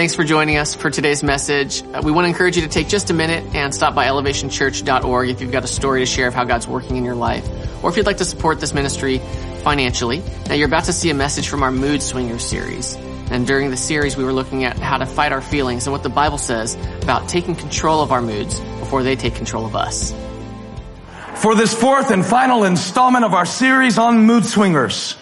Thanks for joining us for today's message. We want to encourage you to take just a minute and stop by elevationchurch.org if you've got a story to share of how God's working in your life, or if you'd like to support this ministry financially. Now, you're about to see a message from our Mood Swingers series. And during the series, we were looking at how to fight our feelings and what the Bible says about taking control of our moods before they take control of us. For this fourth and final installment of our series on Mood Swingers.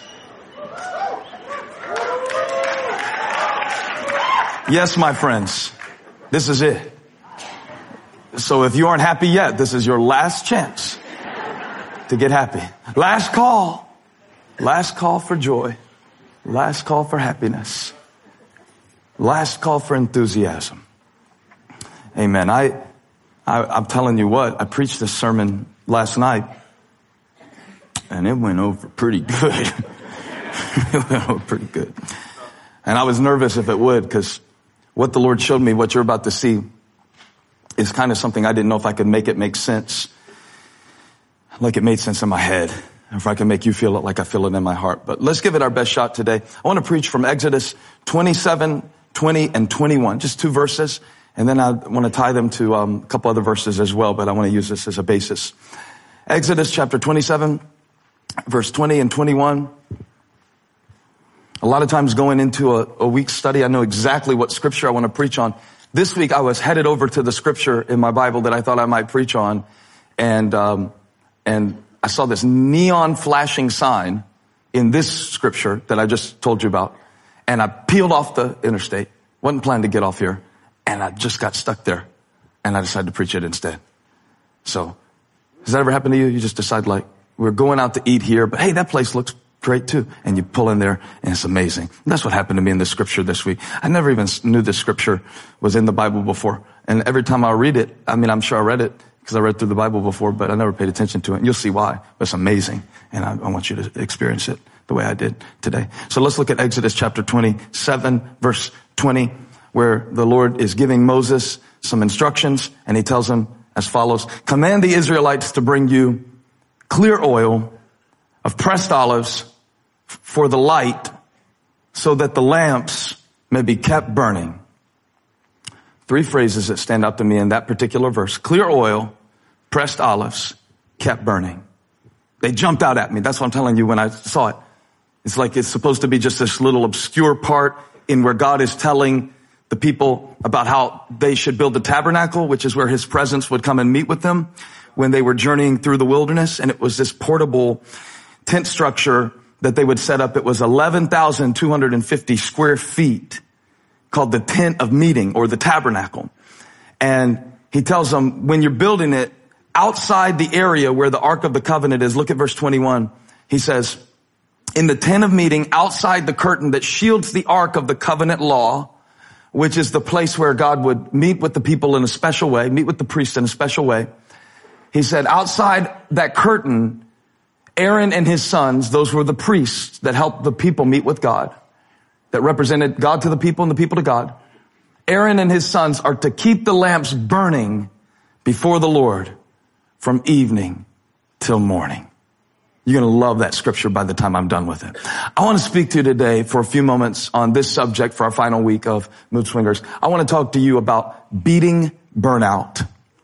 Yes, my friends, this is it. So if you aren't happy yet, this is your last chance to get happy. Last call for joy, last call for happiness, last call for enthusiasm. Amen. I'm telling you what, I preached this sermon last night and it went over pretty good. It went over pretty good. And I was nervous if it would, because what the Lord showed me, what you're about to see, is kind of something I didn't know if I could make it make sense. Like it made sense in my head. If I can make you feel it like I feel it in my heart. But let's give it our best shot today. I want to preach from Exodus 27, 20, and 21. Just 2 verses. And then I want to tie them to a couple other verses as well, but I want to use this as a basis. Exodus chapter 27, verse 20 and 21. A lot of times going into a week's study, I know exactly what scripture I want to preach on. This week I was headed over to the scripture in my Bible that I thought I might preach on. And I saw this neon flashing sign in this scripture that I just told you about. And I peeled off the interstate. Wasn't planning to get off here. And I just got stuck there. And I decided to preach it instead. So, has that ever happened to you? You just decide, like, we're going out to eat here, but hey, that place looks great too. And you pull in there and it's amazing. And that's what happened to me in this scripture this week. I never even knew this scripture was in the Bible before. And every time I read it, I'm sure I read it because I read through the Bible before, but I never paid attention to it. And you'll see why. But it's amazing. And I want you to experience it the way I did today. So let's look at Exodus chapter 27, verse 20, where the Lord is giving Moses some instructions. And he tells him as follows: command the Israelites to bring you clear oil of pressed olives for the light, so that the lamps may be kept burning. 3 phrases that stand out to me in that particular verse: clear oil, pressed olives, kept burning. They jumped out at me. That's what I'm telling you when I saw it. It's like it's supposed to be just this little obscure part in where God is telling the people about how they should build the tabernacle, which is where his presence would come and meet with them when they were journeying through the wilderness. And it was this portable tent structure that they would set up. It was 11,250 square feet, called the tent of meeting or the tabernacle. And he tells them, when you're building it outside the area where the Ark of the Covenant is, look at verse 21. He says, in the tent of meeting outside the curtain that shields the Ark of the Covenant law, which is the place where God would meet with the people in a special way, meet with the priest in a special way. He said, outside that curtain, Aaron and his sons, those were the priests that helped the people meet with God, that represented God to the people and the people to God. Aaron and his sons are to keep the lamps burning before the Lord from evening till morning. You're going to love that scripture by the time I'm done with it. I want to speak to you today for a few moments on this subject for our final week of Mood Swingers. I want to talk to you about beating burnout.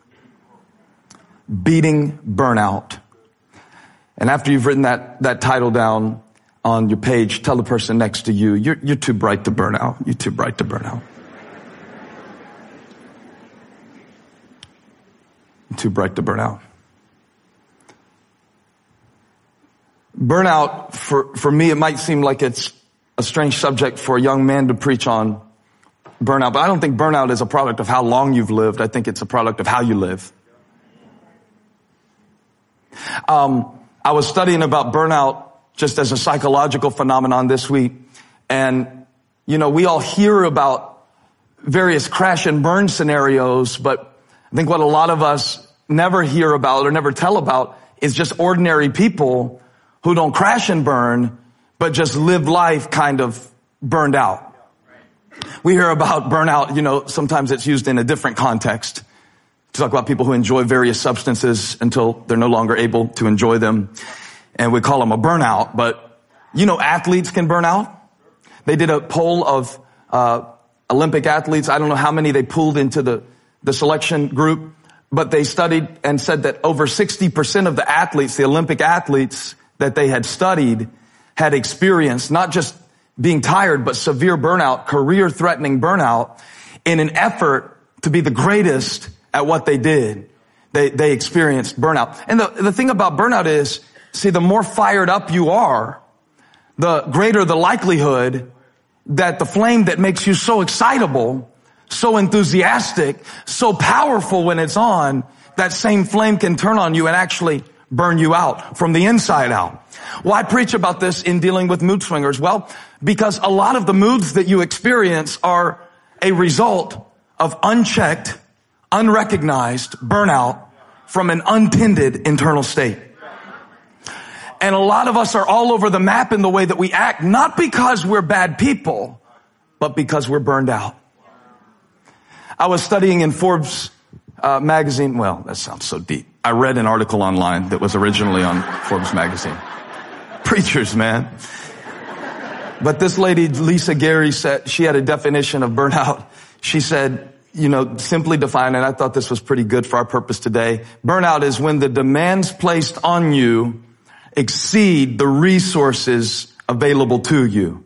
Beating burnout. And after you've written that title down on your page, tell the person next to you, you're too bright to burn out. You're too bright to burn out. You're too bright to burn out. Burnout, for me, it might seem like it's a strange subject for a young man to preach on burnout, but I don't think burnout is a product of how long you've lived. I think it's a product of how you live. I was studying about burnout just as a psychological phenomenon this week. And, we all hear about various crash and burn scenarios, but I think what a lot of us never hear about or never tell about is just ordinary people who don't crash and burn, but just live life kind of burned out. We hear about burnout, sometimes it's used in a different context. To talk about people who enjoy various substances until they're no longer able to enjoy them. And we call them a burnout. But, athletes can burn out. They did a poll of Olympic athletes. I don't know how many they pulled into the selection group, but they studied and said that over 60% of the athletes, the Olympic athletes that they had studied, had experienced not just being tired, but severe burnout, career-threatening burnout, in an effort to be the greatest at what they did. They experienced burnout. And the thing about burnout is, see, the more fired up you are, the greater the likelihood that the flame that makes you so excitable, so enthusiastic, so powerful when it's on, that same flame can turn on you and actually burn you out from the inside out. Why preach about this in dealing with mood swingers? Well, because a lot of the moods that you experience are a result of unchecked, unrecognized burnout from an untended internal state. And a lot of us are all over the map in the way that we act, not because we're bad people, but because we're burned out. I was studying in Forbes magazine. Well, that sounds so deep. I read an article online that was originally on Forbes magazine. Preachers, man. But this lady, Lisa Gary, said she had a definition of burnout. She said, simply defined, and I thought this was pretty good for our purpose today. Burnout is when the demands placed on you exceed the resources available to you.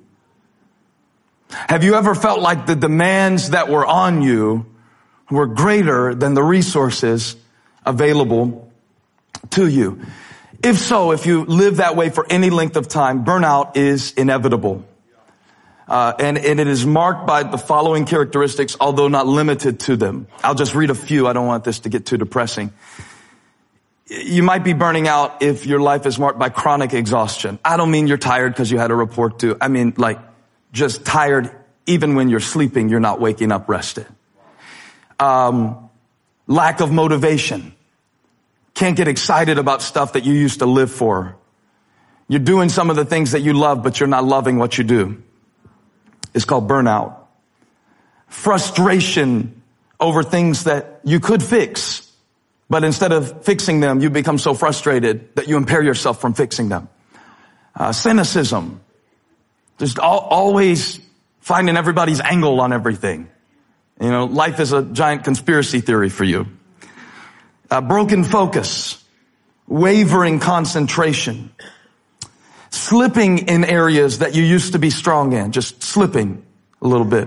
Have you ever felt like the demands that were on you were greater than the resources available to you? If so, if you live that way for any length of time, burnout is inevitable. And it is marked by the following characteristics, although not limited to them. I'll just read a few. I don't want this to get too depressing. You might be burning out if your life is marked by chronic exhaustion. I don't mean you're tired because you had a report due. I mean just tired even when you're sleeping, you're not waking up rested. Lack of motivation. Can't get excited about stuff that you used to live for. You're doing some of the things that you love, but you're not loving what you do. It's called burnout. Frustration over things that you could fix, but instead of fixing them, you become so frustrated that you impair yourself from fixing them. Cynicism. Just always finding everybody's angle on everything. Life is a giant conspiracy theory for you. Broken focus. Wavering concentration. Slipping in areas that you used to be strong in. Just slipping a little bit.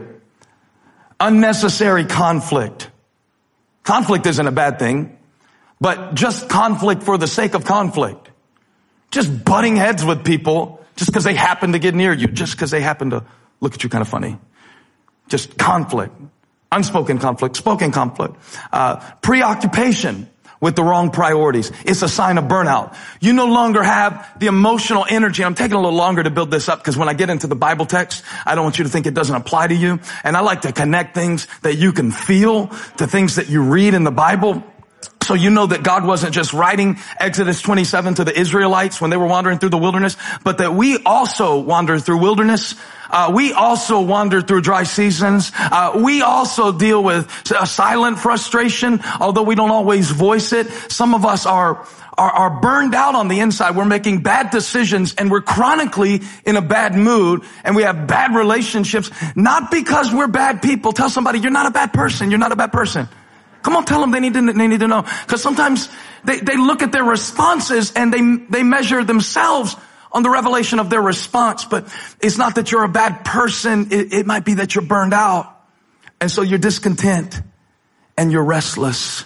Unnecessary conflict. Conflict isn't a bad thing, but just conflict for the sake of conflict. Just butting heads with people just because they happen to get near you, just because they happen to look at you kind of funny. Just conflict. Unspoken conflict, spoken conflict. Preoccupation with the wrong priorities. It's a sign of burnout. You no longer have the emotional energy. I'm taking a little longer to build this up because when I get into the Bible text, I don't want you to think it doesn't apply to you. And I like to connect things that you can feel to things that you read in the Bible. So you know that God wasn't just writing Exodus 27 to the Israelites when they were wandering through the wilderness, but that we also wander through wilderness. We also wander through dry seasons. We also deal with silent frustration, although we don't always voice it. Some of us are burned out on the inside. We're making bad decisions and we're chronically in a bad mood and we have bad relationships, not because we're bad people. Tell somebody, you're not a bad person. You're not a bad person. Come on, tell them they need to know. Because sometimes they look at their responses and they measure themselves on the revelation of their response. But it's not that you're a bad person. It might be that you're burned out. And so you're discontent and you're restless.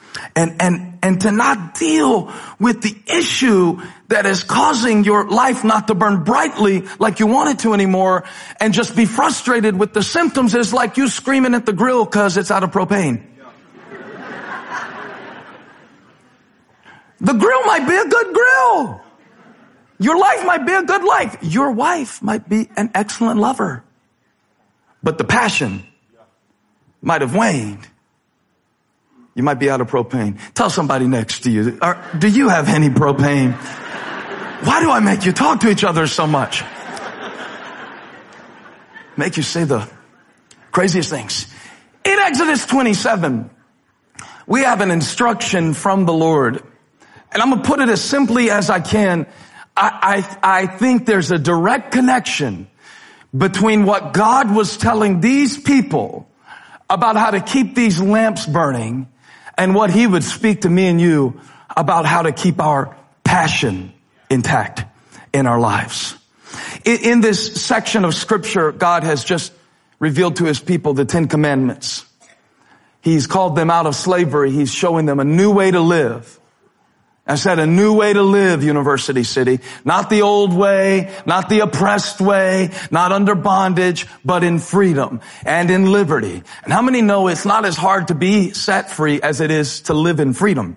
And to not deal with the issue that is causing your life not to burn brightly like you want it to anymore and just be frustrated with the symptoms is like you screaming at the grill because it's out of propane. The grill might be a good grill. Your life might be a good life. Your wife might be an excellent lover. But the passion might have waned. You might be out of propane. Tell somebody next to you, do you have any propane? Why do I make you talk to each other so much? Make you say the craziest things. In Exodus 27, we have an instruction from the Lord. And I'm going to put it as simply as I can. I think there's a direct connection between what God was telling these people about how to keep these lamps burning and what he would speak to me and you about how to keep our passion intact in our lives. In this section of scripture, God has just revealed to his people the 10 commandments. He's called them out of slavery. He's showing them a new way to live. I said a new way to live, University City. Not the old way, not the oppressed way, not under bondage, but in freedom and in liberty. And how many know it's not as hard to be set free as it is to live in freedom?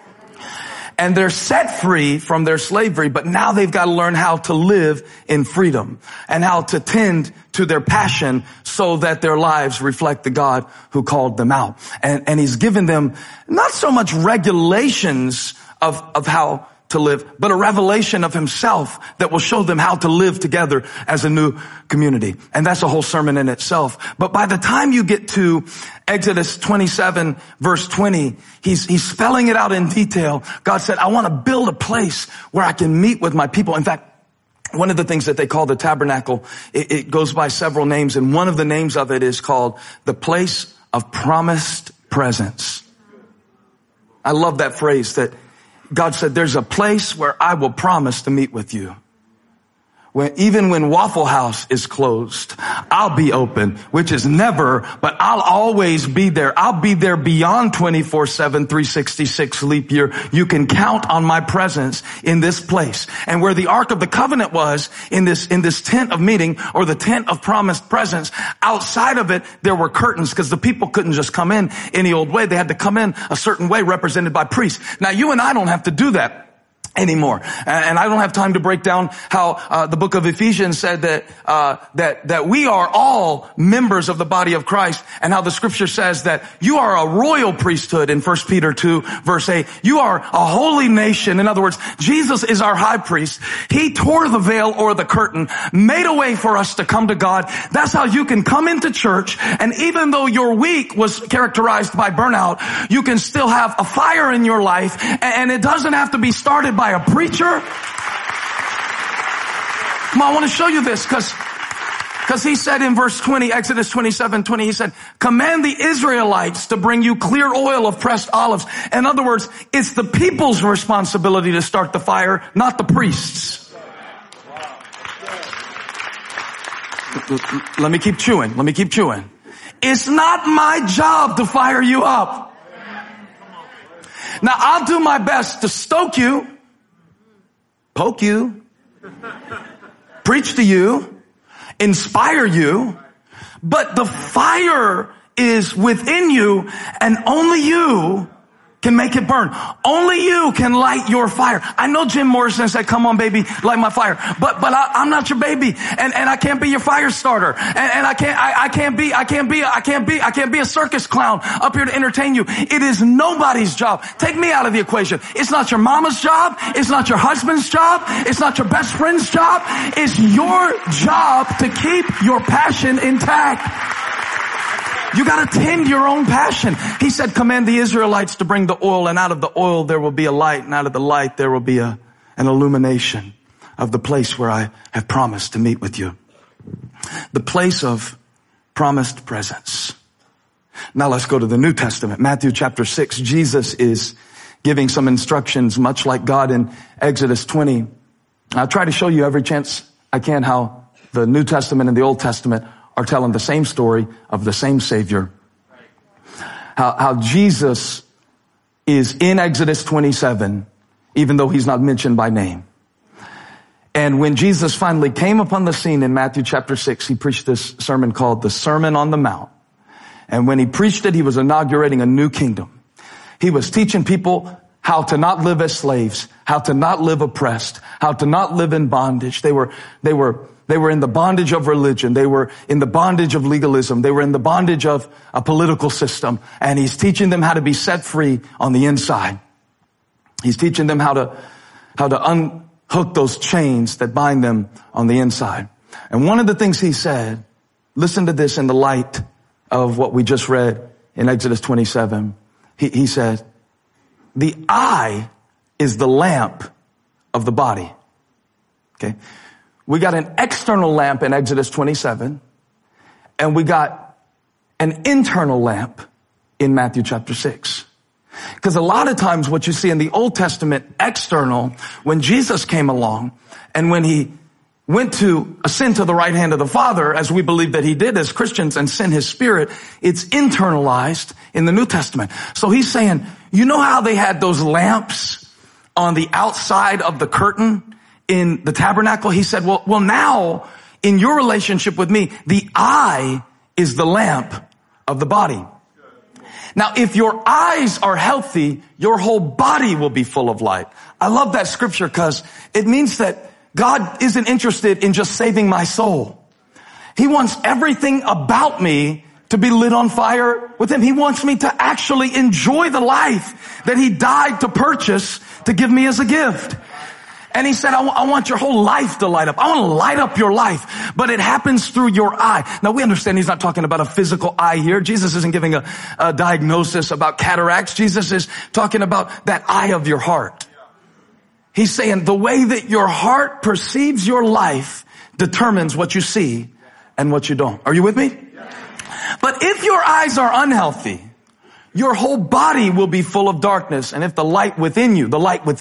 And they're set free from their slavery, but now they've got to learn how to live in freedom and how to tend to their passion so that their lives reflect the God who called them out. And he's given them not so much regulations of how to live, but a revelation of himself that will show them how to live together as a new community. And that's a whole sermon in itself. But by the time you get to Exodus 27 verse 20, he's spelling it out in detail. God said, I want to build a place where I can meet with my people. In fact, one of the things that they call the tabernacle, it goes by several names, and one of the names of it is called the place of promised presence. I love that phrase that God said, there's a place where I will promise to meet with you. Even when Waffle House is closed, I'll be open, which is never, but I'll always be there. I'll be there beyond 24/7, 366 leap year. You can count on my presence in this place. And where the Ark of the Covenant was, in this tent of meeting, or the tent of promised presence, outside of it, there were curtains, because the people couldn't just come in any old way. They had to come in a certain way, represented by priests. Now, you and I don't have to do that anymore. And I don't have time to break down how the book of Ephesians said that we are all members of the body of Christ, and how the scripture says that you are a royal priesthood in 1 Peter 2 verse 8. You are a holy nation. In other words, Jesus is our high priest. He tore the veil or the curtain, made a way for us to come to God. That's how you can come into church, and even though your week was characterized by burnout, you can still have a fire in your life, and it doesn't have to be started by a preacher. Come on, I want to show you this because he said in verse 20, Exodus 27:20, he said, command the Israelites to bring you clear oil of pressed olives. In other words, it's the people's responsibility to start the fire, not the priests. Let me keep chewing. It's not my job to fire you up. Now, I'll do my best to stoke you, poke you, preach to you, inspire you, but the fire is within you, and only you can make it burn. Only you can light your fire. I know Jim Morrison said, come on baby, light my fire. But I'm not your baby, and I can't be your fire starter. And I can't be a circus clown up here to entertain you. It is nobody's job. Take me out of the equation. It's not your mama's job. It's not your husband's job. It's not your best friend's job. It's your job to keep your passion intact. You gotta tend your own passion. He said, command the Israelites to bring the oil, and out of the oil there will be a light, and out of the light there will be an illumination of the place where I have promised to meet with you. The place of promised presence. Now let's go to the New Testament. Matthew chapter 6. Jesus is giving some instructions, much like God in Exodus 20. I'll try to show you every chance I can how the New Testament and the Old Testament are telling the same story of the same Savior. How Jesus is in Exodus 27, even though he's not mentioned by name. And when Jesus finally came upon the scene in Matthew chapter 6, he preached this sermon called the Sermon on the Mount. And when he preached it, he was inaugurating a new kingdom. He was teaching people how to not live as slaves, how to not live oppressed, how to not live in bondage. They were in the bondage of religion. They were in the bondage of legalism. They were in the bondage of a political system. And he's teaching them how to be set free on the inside. He's teaching them how to unhook those chains that bind them on the inside. And one of the things he said, listen to this in the light of what we just read in Exodus 27. He said, the eye is the lamp of the body. Okay. We got an external lamp in Exodus 27, and we got an internal lamp in Matthew chapter 6. Because a lot of times what you see in the Old Testament, external, when Jesus came along and when he went to ascend to the right hand of the Father, as we believe that he did as Christians, and send his Spirit, it's internalized in the New Testament. So he's saying, you know how they had those lamps on the outside of the curtain in the tabernacle? He said, well now in your relationship with me, the eye is the lamp of the body. Now, if your eyes are healthy, your whole body will be full of light. I love that scripture because it means that God isn't interested in just saving my soul. He wants everything about me to be lit on fire with him. He wants me to actually enjoy the life that he died to purchase to give me as a gift. And he said, I want your whole life to light up. I want to light up your life, but it happens through your eye. Now we understand he's not talking about a physical eye here. Jesus isn't giving a diagnosis about cataracts. Jesus is talking about that eye of your heart. He's saying the way that your heart perceives your life determines what you see and what you don't. Are you with me? But if your eyes are unhealthy, your whole body will be full of darkness. And if the light within you,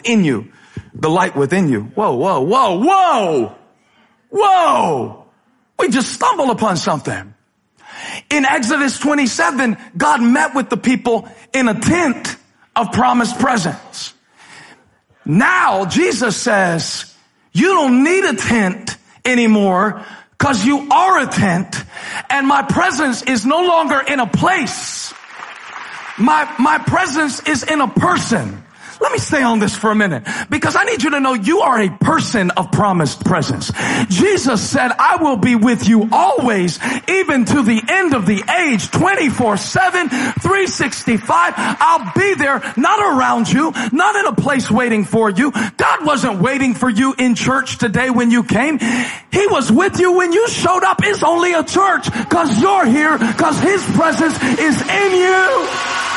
whoa. We just stumbled upon something. In Exodus 27, God met with the people in a tent of promised presence. Now Jesus says, you don't need a tent anymore because you are a tent, and my presence is no longer in a place. My presence is in a person. Let me stay on this for a minute because I need you to know you are a person of promised presence. Jesus said, I will be with you always, even to the end of the age, 24/7, 365. I'll be there, not around you, not in a place waiting for you. God wasn't waiting for you in church today when you came. He was with you when you showed up. It's only a church because you're here, because his presence is in you.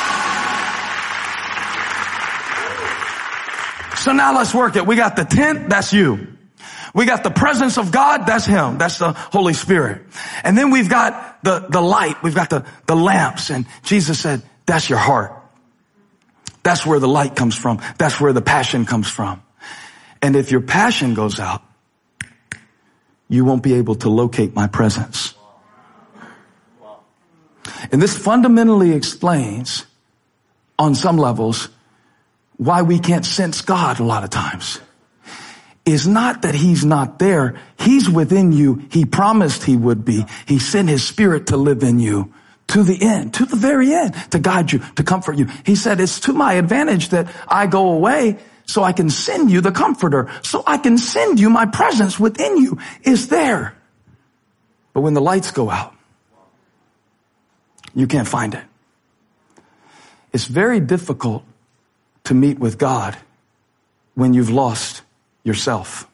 So now let's work it. We got the tent, that's you. We got the presence of God, that's him. That's the Holy Spirit. And then we've got the light. We've got the lamps. And Jesus said, that's your heart. That's where the light comes from. That's where the passion comes from. And if your passion goes out, you won't be able to locate my presence. And this fundamentally explains, on some levels, why we can't sense God a lot of times. Is not that he's not there. He's within you. He promised he would be. He sent his Spirit to live in you to the end, to the very end, to guide you, to comfort you. He said, it's to my advantage that I go away so I can send you the Comforter, so I can send you my presence within you is there. But when the lights go out, you can't find it. It's very difficult to meet with God when you've lost yourself.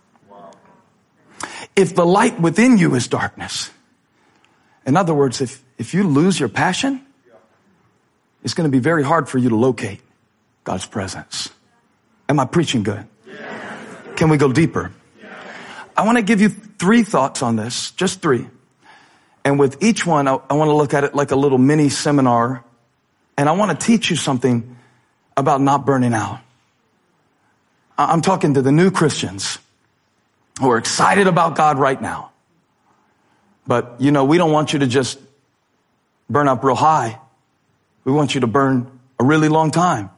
If the light within you is darkness, in other words, if you lose your passion, it's going to be very hard for you to locate God's presence. Am I preaching good? Can we go deeper? I want to give you 3 thoughts on this, just 3. And with each one, I want to look at it like a little mini seminar. And I want to teach you something about not burning out. I'm talking to the new Christians who are excited about God right now. But, we don't want you to just burn up real high. We want you to burn a really long time.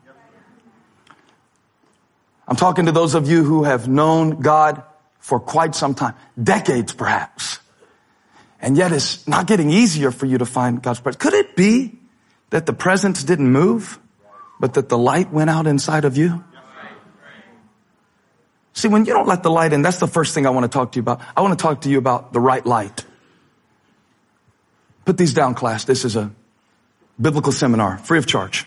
I'm talking to those of you who have known God for quite some time, decades perhaps. And yet it's not getting easier for you to find God's presence. Could it be that the presence didn't move, but that the light went out inside of you? See, when you don't let the light in, that's the first thing I want to talk to you about. I want to talk to you about the right light. Put these down, class. This is a biblical seminar, free of charge.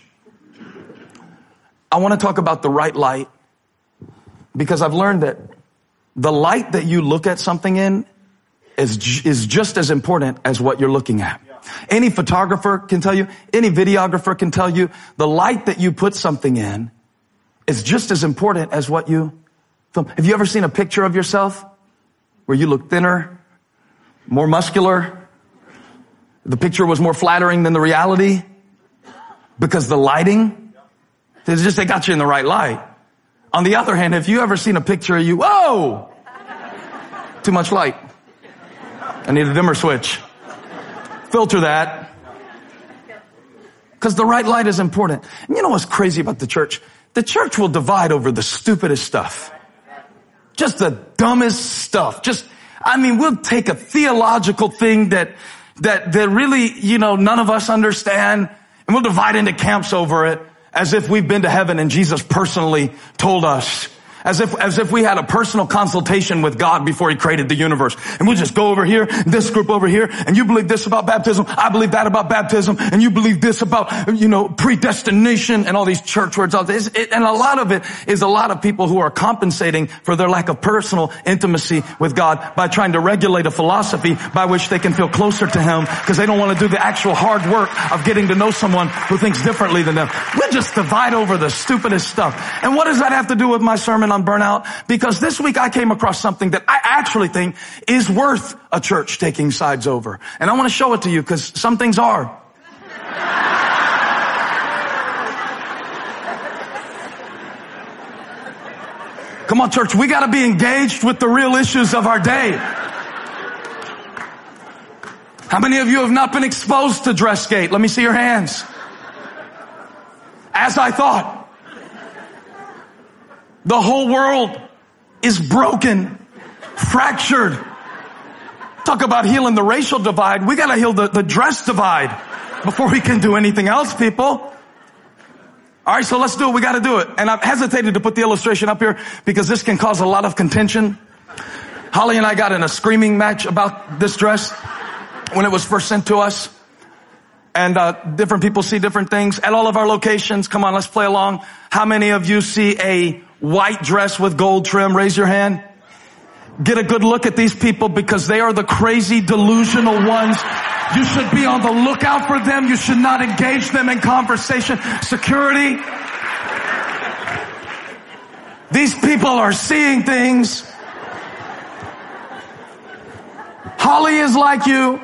I want to talk about the right light because I've learned that the light that you look at something in is just as important as what you're looking at. Any photographer can tell you, any videographer can tell you, the light that you put something in is just as important as what you film. Have you ever seen a picture of yourself where you look thinner, more muscular. The picture was more flattering than the reality because the lighting, they got you in the right light. On the other hand, have you ever seen a picture of you, whoa, too much light. I need a dimmer switch. Filter that. Because the right light is important. And you know what's crazy about the church? The church will divide over the stupidest stuff. Just the dumbest stuff. We'll take a theological thing that really, none of us understand, and we'll divide into camps over it as if we've been to heaven and Jesus personally told us. As if we had a personal consultation with God before he created the universe. And we'll just go over here, this group over here, and you believe this about baptism, I believe that about baptism, and you believe this about, predestination and all these church words. And a lot of it is a lot of people who are compensating for their lack of personal intimacy with God by trying to regulate a philosophy by which they can feel closer to him because they don't want to do the actual hard work of getting to know someone who thinks differently than them. We'll just divide over the stupidest stuff. And what does that have to do with my sermon on burnout? Because this week I came across something that I actually think is worth a church taking sides over. And I want to show it to you because some things are. Come on, church, we got to be engaged with the real issues of our day. How many of you have not been exposed to Dressgate? Let me see your hands. As I thought. The whole world is broken, fractured. Talk about healing the racial divide. We got to heal the dress divide before we can do anything else, people. All right, so let's do it. We got to do it. And I've hesitated to put the illustration up here because this can cause a lot of contention. Holly and I got in a screaming match about this dress when it was first sent to us. And different people see different things at all of our locations. Come on, let's play along. How many of you see a white dress with gold trim? Raise your hand. Get a good look at these people because they are the crazy, delusional ones. You should be on the lookout for them. You should not engage them in conversation. Security. These people are seeing things. Holly is like you.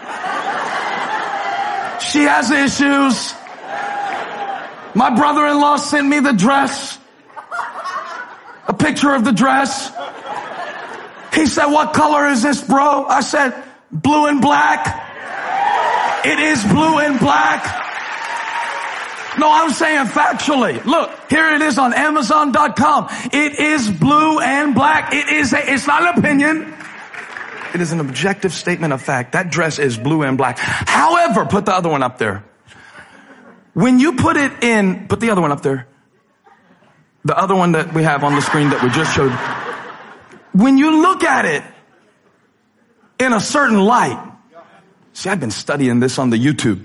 She has issues. My brother-in-law sent me the dress. A picture of the dress. He said, "What color is this, bro?" I said, "Blue and black." It is blue and black. No, I'm saying factually. Look, here it is on Amazon.com. It is blue and black. It's not an opinion. It is an objective statement of fact. That dress is blue and black. However, put the other one up there. When you put it in, put the other one up there. The other one that we have on the screen that we just showed. When you look at it in a certain light. See, I've been studying this on the YouTube.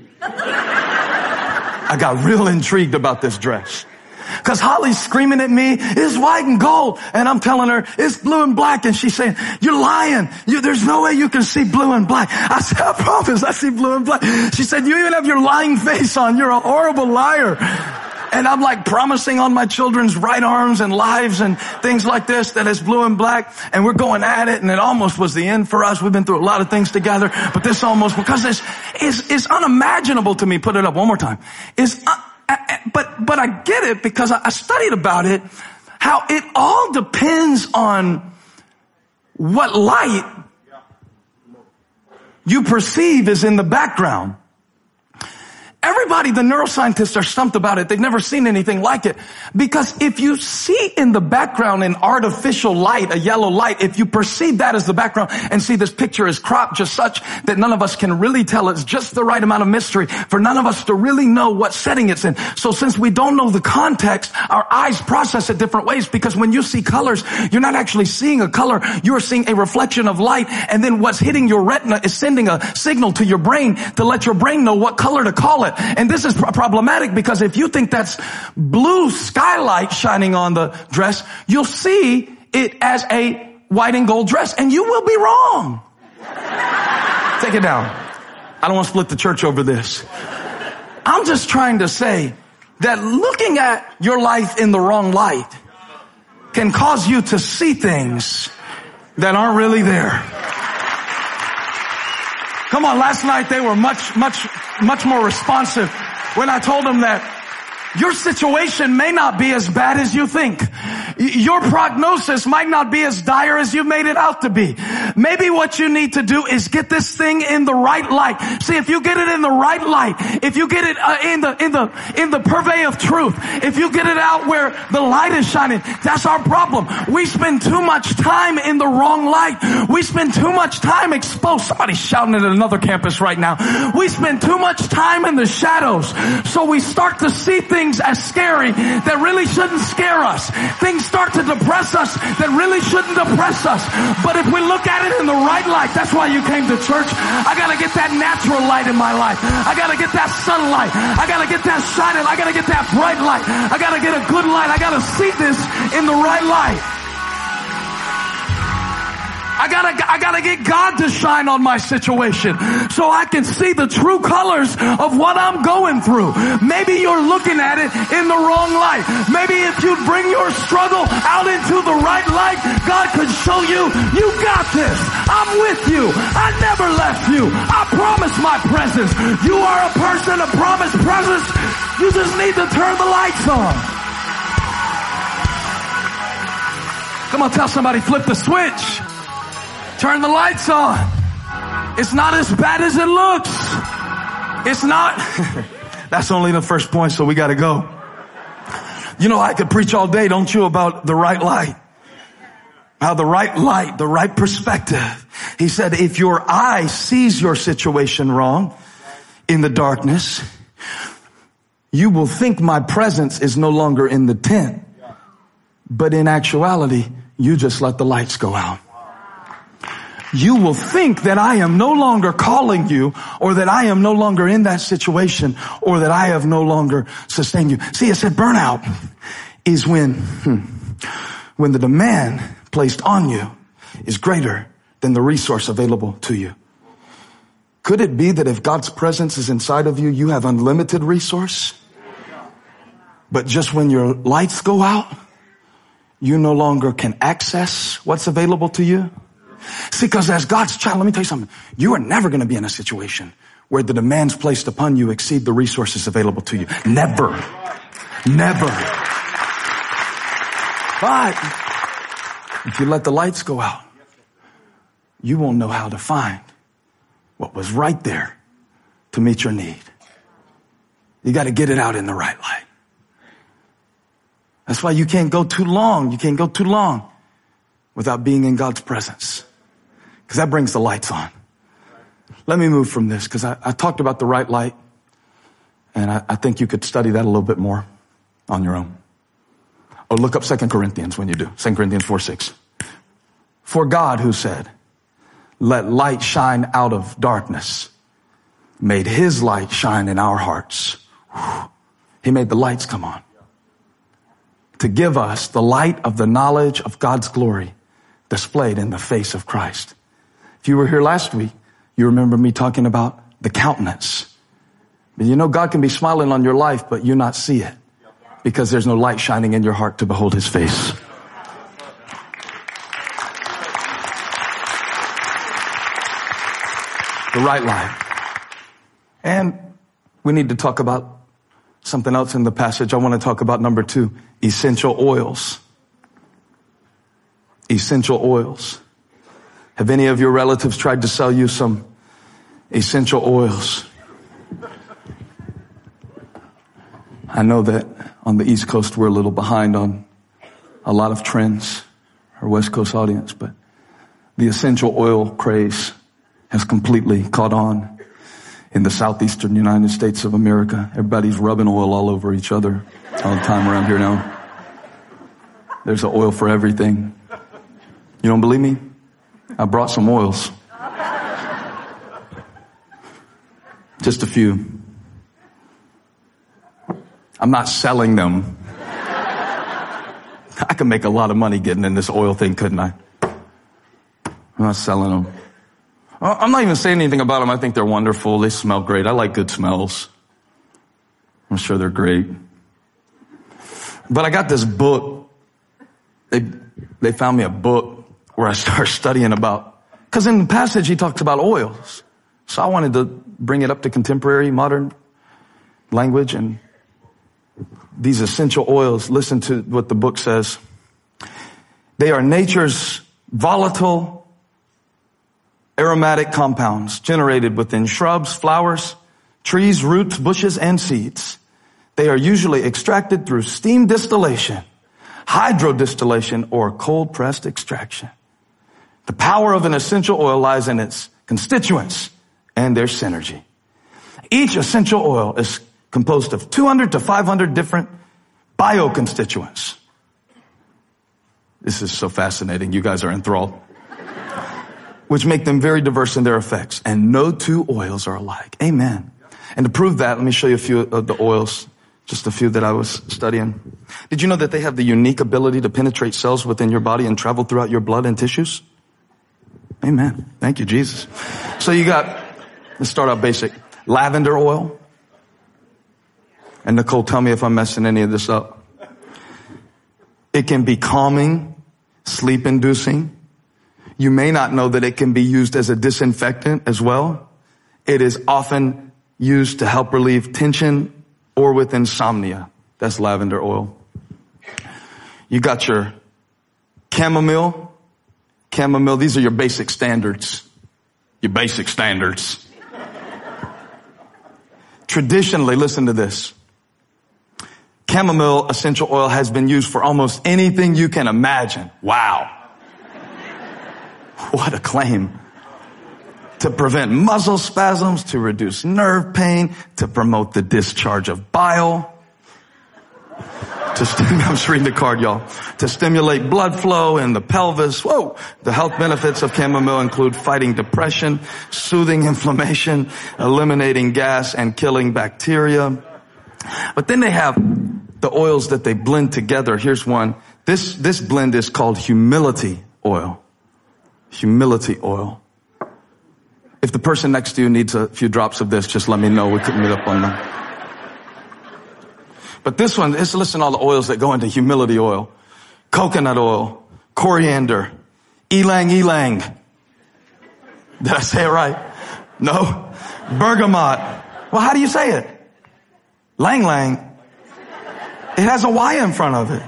I got real intrigued about this dress. Cause Holly's screaming at me, "It's white and gold." And I'm telling her, "It's blue and black." And she's saying, "You're lying. There's no way you can see blue and black." I said, "I promise I see blue and black." She said, "You even have your lying face on. You're a horrible liar." And I'm like promising on my children's right arms and lives and things like this that it's blue and black. And we're going at it. And it almost was the end for us. We've been through a lot of things together. But this almost, because this is unimaginable to me. Put it up one more time. But I get it because I studied about it, how it all depends on what light you perceive is in the background. Everybody, the neuroscientists are stumped about it. They've never seen anything like it. Because if you see in the background an artificial light, a yellow light, if you perceive that as the background and see this picture is cropped just such that none of us can really tell, it's just the right amount of mystery for none of us to really know what setting it's in. So since we don't know the context, our eyes process it different ways, because when you see colors, you're not actually seeing a color. You're seeing a reflection of light, and then what's hitting your retina is sending a signal to your brain to let your brain know what color to call it. And this is problematic because if you think that's blue skylight shining on the dress, you'll see it as a white and gold dress, and you will be wrong. Take it down. I don't want to split the church over this. I'm just trying to say that looking at your life in the wrong light can cause you to see things that aren't really there. Come on, last night they were much more responsive when I told them that your situation may not be as bad as you think. Your prognosis might not be as dire as you made it out to be. Maybe what you need to do is get this thing in the right light. See, if you get it in the right light, if you get it in the purvey of truth, if you get it out where the light is shining, that's our problem. We spend too much time in the wrong light. We spend too much time exposed. Somebody's shouting at another campus right now. We spend too much time in the shadows, so we start to see things as scary that really shouldn't scare us. Things start to depress us that really shouldn't depress us. But if we look at it in the right light, that's why you came to church. I gotta get that natural light in my life. I gotta get that sunlight. I gotta get that shining. I gotta get that bright light. I gotta get a good light. I gotta see this in the right light. I gotta get God to shine on my situation so I can see the true colors of what I'm going through. Maybe you're looking at it in the wrong light. Maybe if you bring your struggle out into the right light, God could show you, you got this. I'm with you. I never left you. I promise my presence. You are a person of promised presence. You just need to turn the lights on. Come on, tell somebody, flip the switch. Turn the lights on. It's not as bad as it looks. It's not. That's only the first point, so we got to go. You know, I could preach all day, don't you, about the right light. How the right light, the right perspective. He said, if your eye sees your situation wrong in the darkness, you will think my presence is no longer in the tent. But in actuality, you just let the lights go out. You will think that I am no longer calling you, or that I am no longer in that situation, or that I have no longer sustained you. See, it said burnout is when the demand placed on you is greater than the resource available to you. Could it be that if God's presence is inside of you, you have unlimited resource? But just when your lights go out, you no longer can access what's available to you? See, because as God's child, let me tell you something. You are never going to be in a situation where the demands placed upon you exceed the resources available to you. Never. Never. But if you let the lights go out, you won't know how to find what was right there to meet your need. You got to get it out in the right light. That's why you can't go too long. You can't go too long without being in God's presence, because that brings the lights on. Let me move from this, because I talked about the right light, and I think you could study that a little bit more on your own. Oh, look up 2 Corinthians when you do. 2 Corinthians 4:6. For God, who said, let light shine out of darkness, made his light shine in our hearts. He made the lights come on to give us the light of the knowledge of God's glory displayed in the face of Christ. If you were here last week, you remember me talking about the countenance. You know, God can be smiling on your life, but you not see it because there's no light shining in your heart to behold his face. The right light. And we need to talk about something else in the passage. I want to talk about number 2, essential oils. Essential oils. Have any of your relatives tried to sell you some essential oils? I know that on the East Coast we're a little behind on a lot of trends, our West Coast audience, but the essential oil craze has completely caught on in the southeastern United States of America. Everybody's rubbing oil all over each other all the time around here now. There's an oil for everything. You don't believe me? I brought some oils. Just a few. I'm not selling them. I could make a lot of money getting in this oil thing, couldn't I? I'm not selling them. I'm not even saying anything about them. I think they're wonderful. They smell great. I like good smells. I'm sure they're great. But I got this book. They found me a book where I started studying about, because in the passage he talks about oils. So I wanted to bring it up to contemporary, modern language. And these essential oils, listen to what the book says. They are nature's volatile, aromatic compounds generated within shrubs, flowers, trees, roots, bushes, and seeds. They are usually extracted through steam distillation, hydrodistillation, or cold-pressed extraction. The power of an essential oil lies in its constituents and their synergy. Each essential oil is composed of 200 to 500 different bioconstituents. This is so fascinating. You guys are enthralled. Which make them very diverse in their effects. And no two oils are alike. Amen. And to prove that, let me show you a few of the oils. Just a few that I was studying. Did you know that they have the unique ability to penetrate cells within your body and travel throughout your blood and tissues? Amen. Thank you, Jesus. So you got, let's start out basic. Lavender oil. And Nicole, tell me if I'm messing any of this up. It can be calming, sleep-inducing. You may not know that it can be used as a disinfectant as well. It is often used to help relieve tension or with insomnia. That's lavender oil. You got your chamomile. Chamomile, these are your basic standards. Your basic standards. Traditionally, listen to this. Chamomile essential oil has been used for almost anything you can imagine. Wow. What a claim. To prevent muscle spasms, to reduce nerve pain, to promote the discharge of bile. I'm just reading the card, y'all. To stimulate blood flow in the pelvis. Whoa. The health benefits of chamomile include fighting depression, soothing inflammation, eliminating gas, and killing bacteria. But then they have the oils that they blend together. Here's one. This blend is called humility oil. Humility oil. If the person next to you needs a few drops of this, just let me know. We can meet up on them. But this one, let's listen to all the oils that go into humility oil. Coconut oil, coriander, ylang ylang. Did I say it right? No? Bergamot. Well, how do you say it? Lang lang. It has a Y in front of it.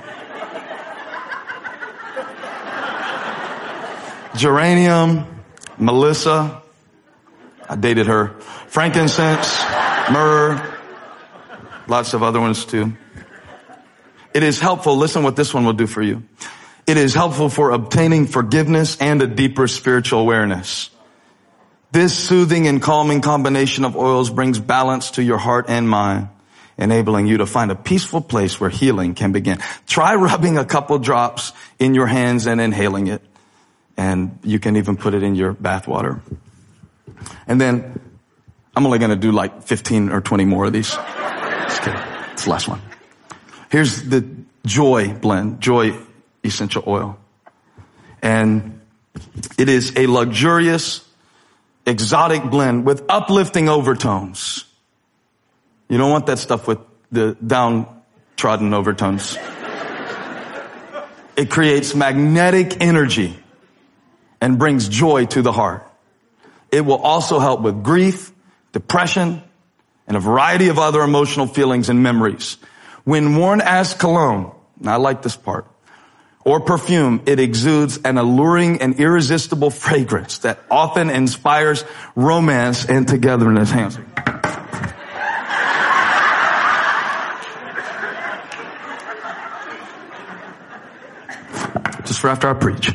Geranium, Melissa. I dated her. Frankincense, myrrh. Lots of other ones too. It is helpful. Listen what this one will do for you. It is helpful for obtaining forgiveness and a deeper spiritual awareness. This soothing and calming combination of oils brings balance to your heart and mind, enabling you to find a peaceful place where healing can begin. Try rubbing a couple drops in your hands and inhaling it. And you can even put it in your bath water. And then I'm only going to do like 15 or 20 more of these. Just kidding. It's the last one. Here's the Joy blend, Joy essential oil. And it is a luxurious, exotic blend with uplifting overtones. You don't want that stuff with the downtrodden overtones. It creates magnetic energy and brings joy to the heart. It will also help with grief, depression, and a variety of other emotional feelings and memories. When worn as cologne, and I like this part, or perfume, it exudes an alluring and irresistible fragrance that often inspires romance and togetherness. Hands. Just for after I preach.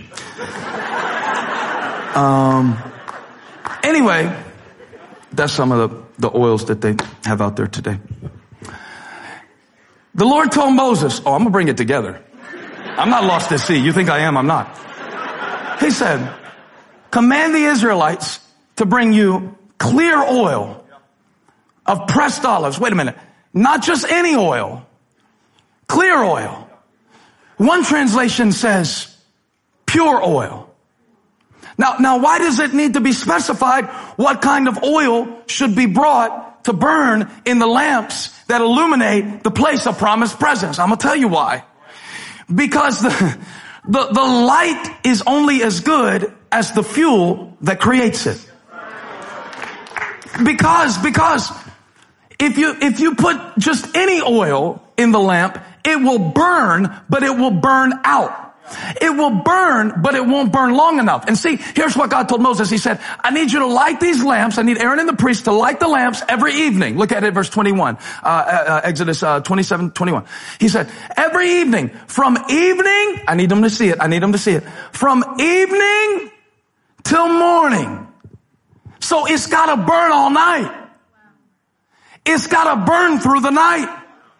Anyway, that's some of the oils that they have out there today. The Lord told Moses, I'm going to bring it together. I'm not lost at sea. You think I am? I'm not. He said, command the Israelites to bring you clear oil of pressed olives. Wait a minute. Not just any oil. Clear oil. One translation says pure oil. Now, why does it need to be specified what kind of oil should be brought to burn in the lamps that illuminate the place of promised presence? I'm going to tell you why. Because The light is only as good as the fuel that creates it. Because if you put just any oil in the lamp, it will burn, but it will burn out. It will burn, but it won't burn long enough. And see, here's what God told Moses. He said, I need you to light these lamps. I need Aaron and the priest to light the lamps every evening. Look at it, verse 21, Exodus 27:21. He said, every evening, from evening, I need them to see it. From evening till morning. So it's got to burn all night. It's got to burn through the night.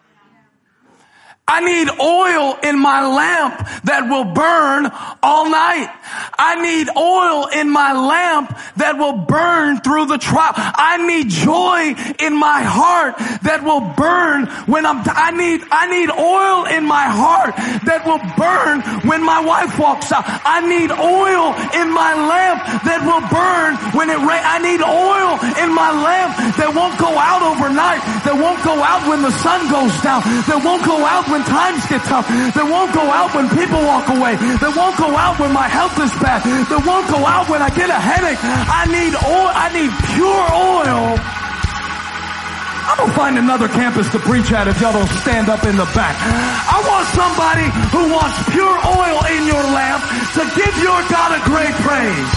I need oil in my lamp that will burn all night. I need oil in my lamp that will burn through the trial. I need joy in my heart that will burn when I need oil in my heart that will burn when my wife walks out. I need oil in my lamp that will burn when it rains. I need oil in my lamp that won't go out overnight, that won't go out when the sun goes down, that won't go out when times get tough, that won't go out when people walk away, that won't go out when my health is bad, that won't go out when I get a headache. I need oil. I need pure oil. I'm going to find another campus to preach at if y'all don't stand up in the back. I want somebody who wants pure oil in your lamp to give your God a great praise.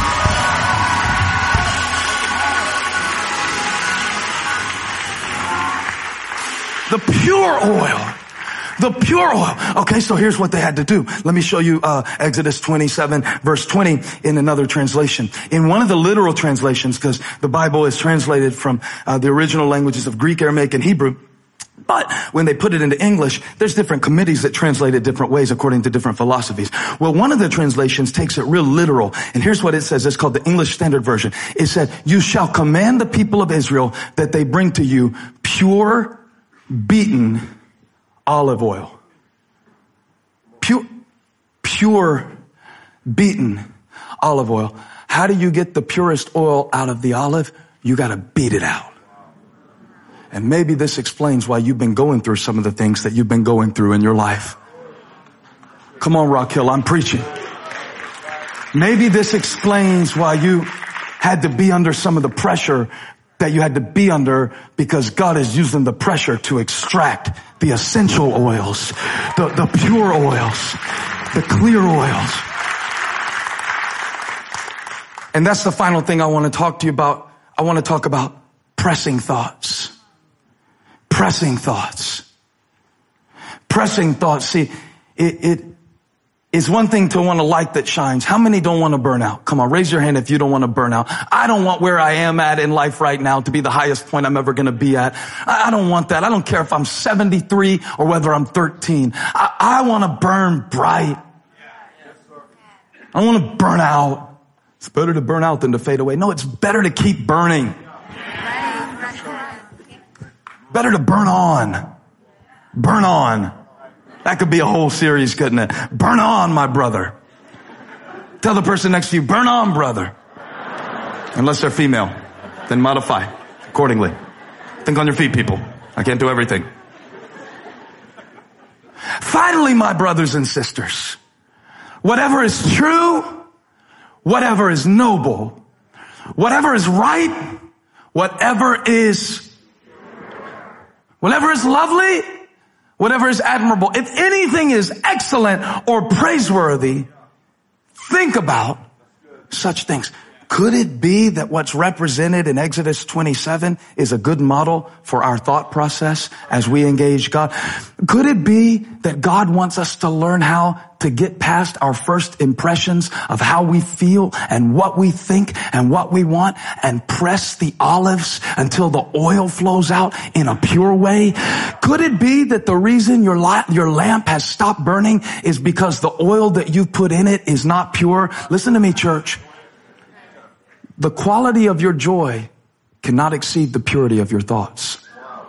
The pure oil. The pure oil. Okay, so here's what they had to do. Let me show you Exodus 27 verse 20 in another translation. In one of the literal translations, because the Bible is translated from the original languages of Greek, Aramaic, and Hebrew. But when they put it into English, there's different committees that translate it different ways according to different philosophies. Well, one of the translations takes it real literal. And here's what it says. It's called the English Standard Version. It said, you shall command the people of Israel that they bring to you pure, beaten olive oil. Pure, beaten olive oil. How do you get the purest oil out of the olive? You got to beat it out. And maybe this explains why you've been going through some of the things that you've been going through in your life. Come on, Rock Hill, I'm preaching. Maybe this explains why you had to be under some of the pressure that you had to be under, because God is using the pressure to extract the essential oils, the pure oils, the clear oils. And that's the final thing I want to talk to you about. I want to talk about pressing thoughts. Pressing thoughts. Pressing thoughts. See, it's one thing to want a light that shines. How many don't want to burn out? Come on, raise your hand if you don't want to burn out. I don't want where I am at in life right now to be the highest point I'm ever going to be at. I don't want that. I don't care if I'm 73 or whether I'm 13. I want to burn bright. I don't want to burn out. It's better to burn out than to fade away. No, it's better to keep burning. Better to burn on. Burn on. That could be a whole series, couldn't it? Burn on, my brother. Tell the person next to you, burn on, brother. Unless they're female, then modify accordingly. Think on your feet, people. I can't do everything. Finally, my brothers and sisters, whatever is true, whatever is noble, whatever is right, whatever is lovely, whatever is admirable, if anything is excellent or praiseworthy, think about such things. Could it be that what's represented in Exodus 27 is a good model for our thought process as we engage God? Could it be that God wants us to learn how to get past our first impressions of how we feel and what we think and what we want and press the olives until the oil flows out in a pure way? Could it be that the reason your lamp has stopped burning is because the oil that you've put in it is not pure? Listen to me, church. The quality of your joy cannot exceed the purity of your thoughts.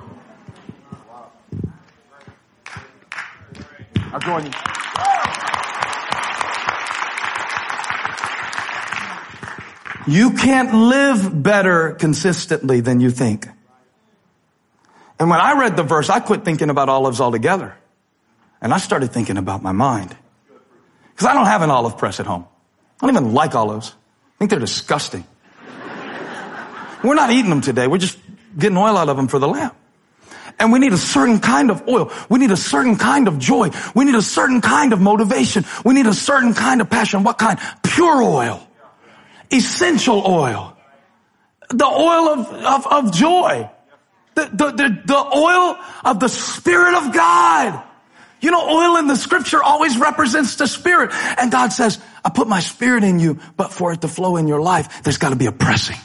I'll join you. You can't live better consistently than you think. And when I read the verse, I quit thinking about olives altogether. And I started thinking about my mind. Because I don't have an olive press at home. I don't even like olives. I think they're disgusting. We're not eating them today. We're just getting oil out of them for the lamp. And we need a certain kind of oil. We need a certain kind of joy. We need a certain kind of motivation. We need a certain kind of passion. What kind? Pure oil. Essential oil. The oil of joy. The oil of the Spirit of God. You know, oil in the scripture always represents the Spirit. And God says, I put my Spirit in you, but for it to flow in your life, there's got to be a pressing.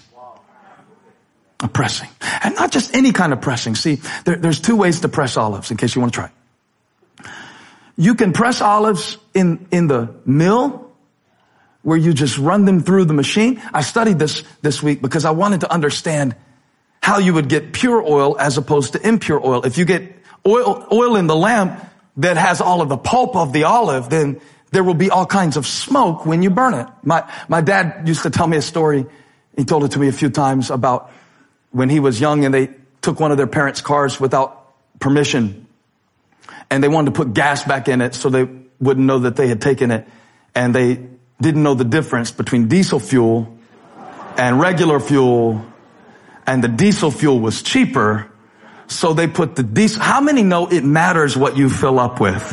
A pressing. And not just any kind of pressing. See, there's two ways to press olives, in case you want to try it. You can press olives in the mill, where you just run them through the machine. I studied this week because I wanted to understand how you would get pure oil as opposed to impure oil. If you get oil in the lamp that has all of the pulp of the olive, then there will be all kinds of smoke when you burn it. My dad used to tell me a story. He told it to me a few times about when he was young and they took one of their parents' cars without permission and they wanted to put gas back in it so they wouldn't know that they had taken it, and they didn't know the difference between diesel fuel and regular fuel, and the diesel fuel was cheaper, so they put the diesel. How many know it matters what you fill up with?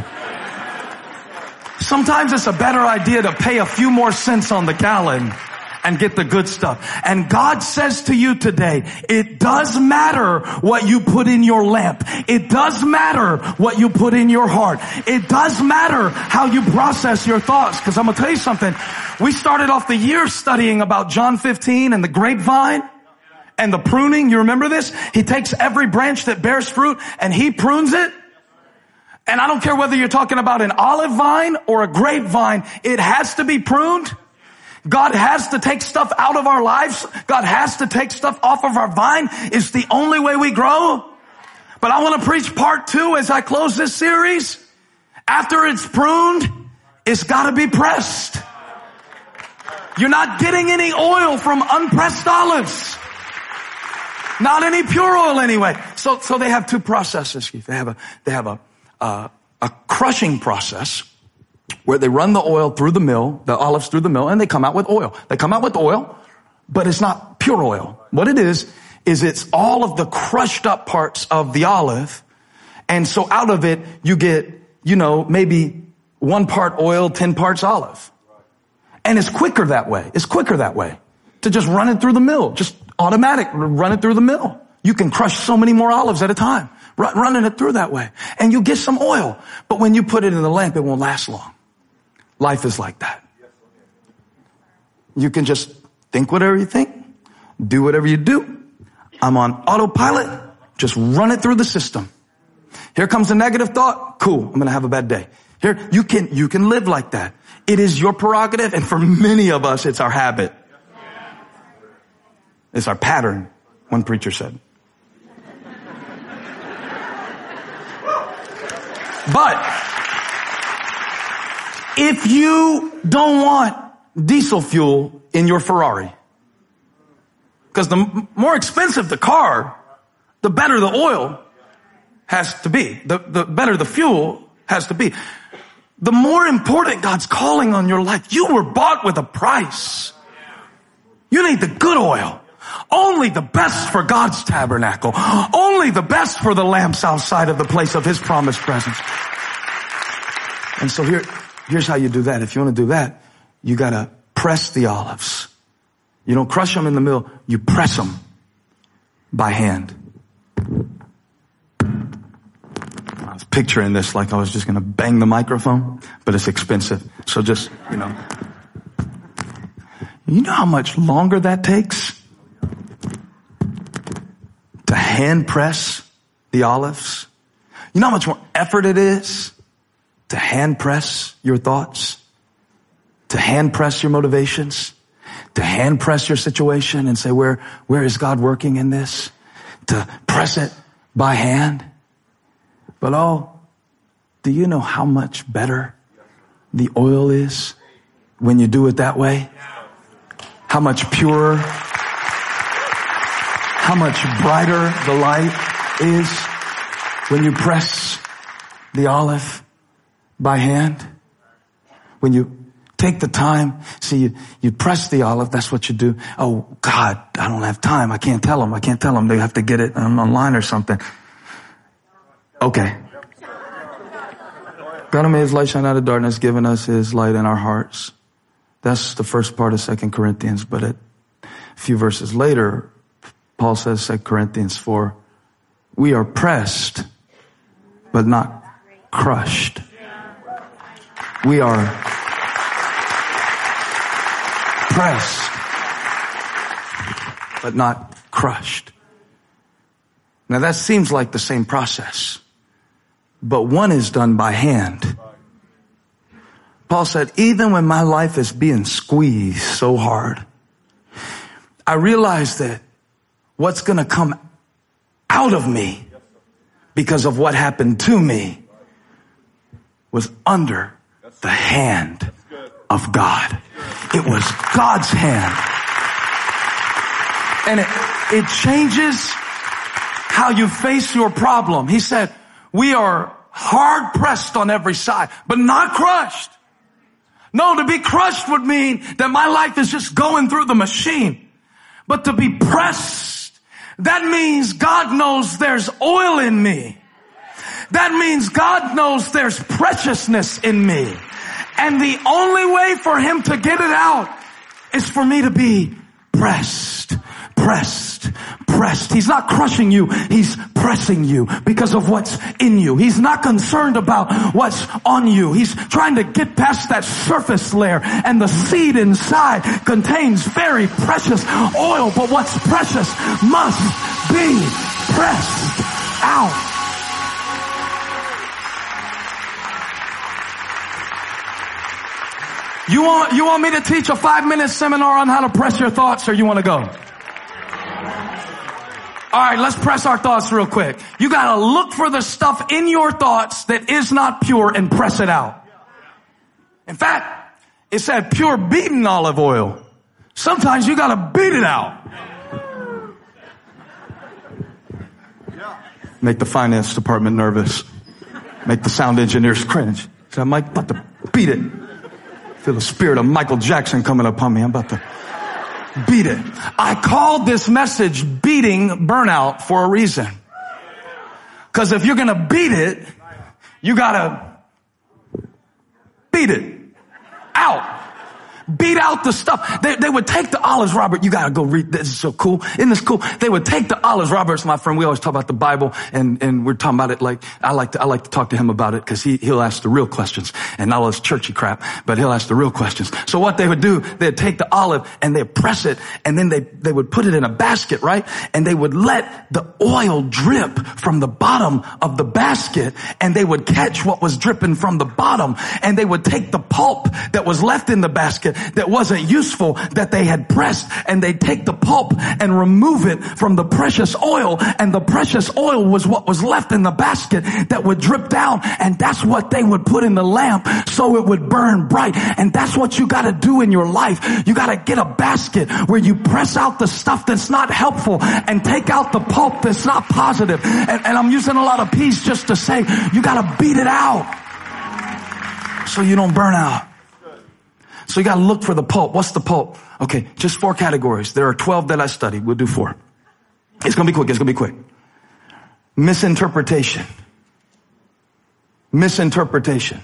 Sometimes it's a better idea to pay a few more cents on the gallon and get the good stuff. And God says to you today, it does matter what you put in your lamp. It does matter what you put in your heart. It does matter how you process your thoughts. Because I'm going to tell you something. We started off the year studying about John 15 and the grapevine and the pruning. You remember this? He takes every branch that bears fruit and he prunes it. And I don't care whether you're talking about an olive vine or a grapevine, it has to be pruned. God has to take stuff out of our lives. God has to take stuff off of our vine. It's the only way we grow. But I want to preach part 2 as I close this series. After it's pruned, it's got to be pressed. You're not getting any oil from unpressed olives. Not any pure oil anyway. So they have two processes. They have a crushing process, where they run the oil through the mill, the olives through the mill, and they come out with oil. They come out with oil, but it's not pure oil. What it is it's all of the crushed up parts of the olive. And so out of it, you get, maybe 1 part oil, 10 parts olive. And it's quicker that way. It's quicker that way to just run it through the mill. Just automatic, run it through the mill. You can crush so many more olives at a time, running it through that way. And you get some oil. But when you put it in the lamp, it won't last long. Life is like that. You can just think whatever you think, do whatever you do. I'm on autopilot. Just run it through the system. Here comes a negative thought. Cool. I'm going to have a bad day. Here, you can live like that. It is your prerogative. And for many of us, it's our habit. It's our pattern, one preacher said. But if you don't want diesel fuel in your Ferrari, because the more expensive the car, the better the oil has to be. The better the fuel has to be. The more important God's calling on your life. You were bought with a price. You need the good oil. Only the best for God's tabernacle. Only the best for the lamps outside of the place of His promised presence. And so here's how you do that. If you want to do that, you got to press the olives. You don't crush them in the mill. You press them by hand. I was picturing this like I was just going to bang the microphone, but it's expensive. So just, you know how much longer that takes to hand press the olives? You know how much more effort it is to hand press your thoughts, to hand press your motivations, to hand press your situation and say, where is God working in this? To press it by hand. But do you know how much better the oil is when you do it that way? How much purer, how much brighter the light is when you press the olive by hand? When you take the time, see, you press the olive, that's what you do. Oh, God, I don't have time. I can't tell them. They have to get it online or something. Okay. God who made his light shine out of darkness, given us his light in our hearts. That's the first part of 2 Corinthians. But a few verses later, Paul says, 2 Corinthians 4, we are pressed, but not crushed. We are pressed, but not crushed. Now that seems like the same process, but one is done by hand. Paul said, even when my life is being squeezed so hard, I realize that what's going to come out of me because of what happened to me was under the hand of God. It was God's hand. And it changes how you face your problem. He said, we are hard pressed on every side, but not crushed. No, to be crushed would mean that my life is just going through the machine. But to be pressed, that means God knows there's oil in me. That means God knows there's preciousness in me. And the only way for him to get it out is for me to be pressed, pressed, pressed. He's not crushing you. He's pressing you because of what's in you. He's not concerned about what's on you. He's trying to get past that surface layer, and the seed inside contains very precious oil, but what's precious must be pressed out. You want me to teach a 5-minute seminar on how to press your thoughts, or you want to go? All right, let's press our thoughts real quick. You got to look for the stuff in your thoughts that is not pure and press it out. In fact, it said pure beaten olive oil. Sometimes you got to beat it out. Make the finance department nervous. Make the sound engineers cringe. So I'm about to beat it. Feel the spirit of Michael Jackson coming upon me. I'm about to beat it. I called this message Beating Burnout for a reason. Because if you're going to beat it, you got to beat it out. Beat out the stuff. They would take the olives, Robert, you got to go read. This is so cool. Isn't this cool? They would take the olives. Robert's my friend. We always talk about the Bible, and we're talking about it like, I like to talk to him about it because he'll ask the real questions and not all this churchy crap, but he'll ask the real questions. So what they would do, they'd take the olive and they'd press it, and then they would put it in a basket, right? And they would let the oil drip from the bottom of the basket, and they would catch what was dripping from the bottom, and they would take the pulp that was left in the basket that wasn't useful, that they had pressed, and they'd take the pulp and remove it from the precious oil, and the precious oil was what was left in the basket that would drip down, and that's what they would put in the lamp so it would burn bright. And that's what you got to do in your life. You got to get a basket where you press out the stuff that's not helpful and take out the pulp that's not positive. And I'm using a lot of P's just to say you got to beat it out so you don't burn out. So you got to look for the pulp. What's the pulp? Okay, just 4 categories. There are 12 that I studied. We'll do 4. It's going to be quick. It's going to be quick. Misinterpretation. Misinterpretation.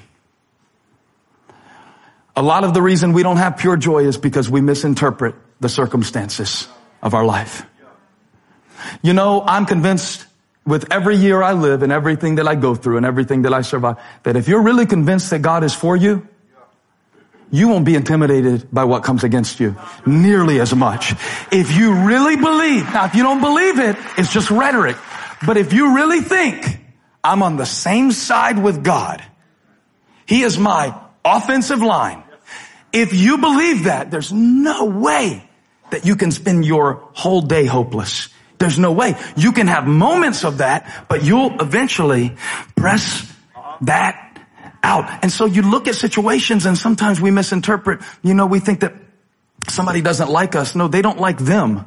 A lot of the reason we don't have pure joy is because we misinterpret the circumstances of our life. You know, I'm convinced with every year I live and everything that I go through and everything that I survive, that if you're really convinced that God is for you, you won't be intimidated by what comes against you nearly as much. If you really believe, now if you don't believe it, it's just rhetoric. But if you really think, I'm on the same side with God, He is my offensive line. If you believe that, there's no way that you can spend your whole day hopeless. There's no way. You can have moments of that, but you'll eventually press that out. And so you look at situations and sometimes we misinterpret, we think that somebody doesn't like us. No, they don't like them.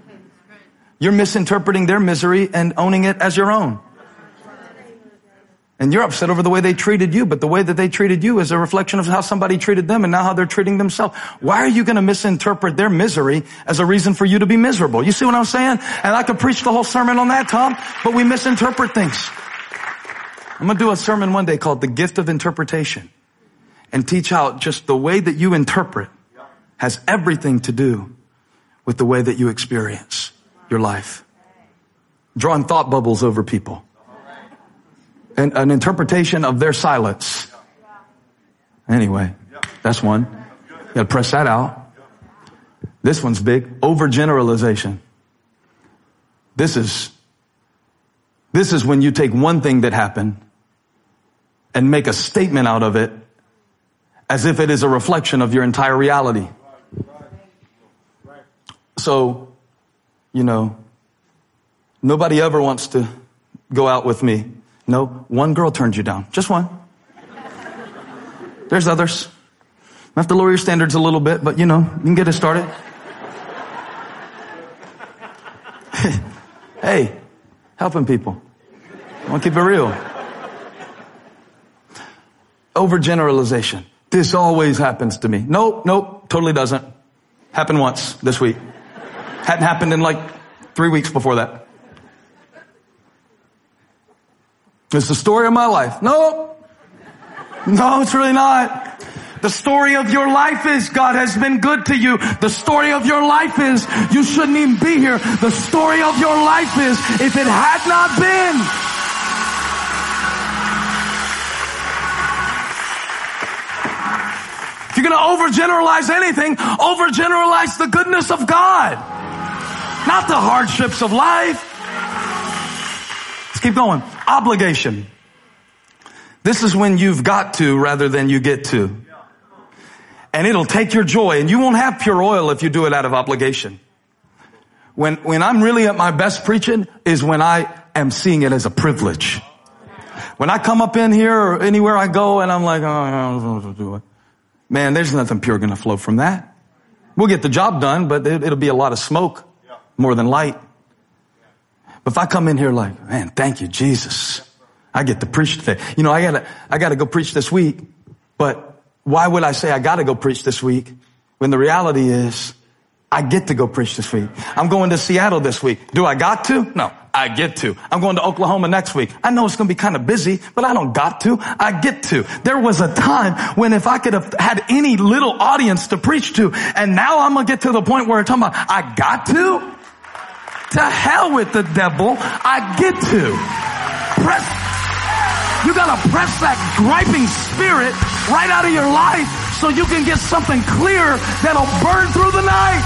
You're misinterpreting their misery and owning it as your own. And you're upset over the way they treated you, but the way that they treated you is a reflection of how somebody treated them and now how they're treating themselves. Why are you going to misinterpret their misery as a reason for you to be miserable? You see what I'm saying? And I could preach the whole sermon on that, Tom, but we misinterpret things. I'm going to do a sermon one day called The Gift of Interpretation and teach how just the way that you interpret has everything to do with the way that you experience your life. Drawing thought bubbles over people. And an interpretation of their silence. Anyway, that's one. You gotta press that out. This one's big. Overgeneralization. This is when you take one thing that happened and make a statement out of it as if it is a reflection of your entire reality. So, nobody ever wants to go out with me. No, one girl turned you down. Just one. There's others. I have to lower your standards a little bit, but you can get it started. Hey, helping people. I want to keep it real. Overgeneralization. This always happens to me. Nope, totally doesn't. Happened once this week. Hadn't happened in like 3 weeks before that. It's the story of my life. No, it's really not. The story of your life is God has been good to you. The story of your life is you shouldn't even be here. The story of your life is if it had not been. If you're going to overgeneralize anything, overgeneralize the goodness of God, not the hardships of life. Let's keep going. Obligation. This is when you've got to rather than you get to. And it'll take your joy, and you won't have pure oil if you do it out of obligation. When I'm really at my best preaching is when I am seeing it as a privilege. When I come up in here or anywhere I go and I'm like, oh, I don't know what to do. Man, there's nothing pure going to flow from that. We'll get the job done, but it'll be a lot of smoke more than light. But if I come in here like, man, thank you, Jesus. I get to preach today. I gotta go preach this week. But why would I say I gotta go preach this week when the reality is I get to go preach this week? I'm going to Seattle this week. Do I got to? No, I get to. I'm going to Oklahoma next week. I know it's going to be kind of busy, but I don't got to. I get to. There was a time when if I could have had any little audience to preach to, and now I'm going to get to the point where I'm talking about I got to. To hell with the devil, I get to. You gotta press that griping spirit right out of your life so you can get something clear that'll burn through the night.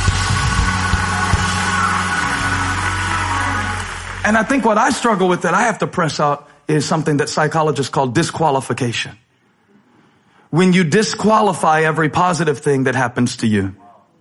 And I think what I struggle with that I have to press out is something that psychologists call disqualification. When you disqualify every positive thing that happens to you